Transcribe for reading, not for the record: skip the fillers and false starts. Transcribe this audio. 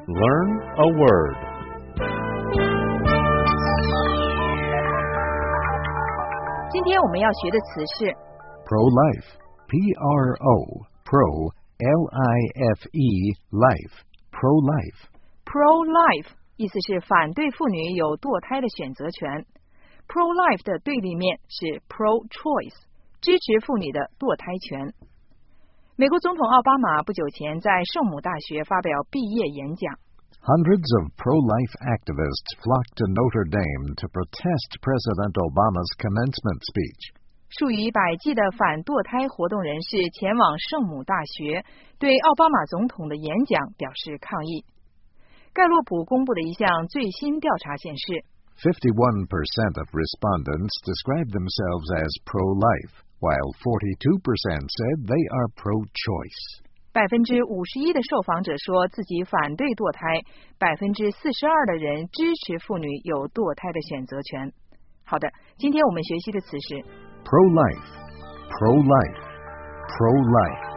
Learn a word. 今天我们要学的词是 pro-life, P-R-O, pro, L-I-F-E, life, pro-life. pro-life， 意思是反对妇女有堕胎的选择权。pro-life 的对立面是 pro-choice， 支持妇女的堕胎权。美国总统奥巴马不久前在圣母大学发表毕业演讲。 Hundreds of pro-life activists flocked to Notre Dame to protest President Obama's commencement speech. 数以百计的反堕胎活动人士前往圣母大学，对奥巴马总统的演讲表示抗议。盖洛普公布的一项最新调查显示 51% of respondents described themselves as pro-life, while 42% said they are pro-choice. 51%的受访者说自己反对堕胎，42%的人支持妇女有堕胎的选择权。好的，今天我们学习的词是 pro-life, pro-life, pro-life.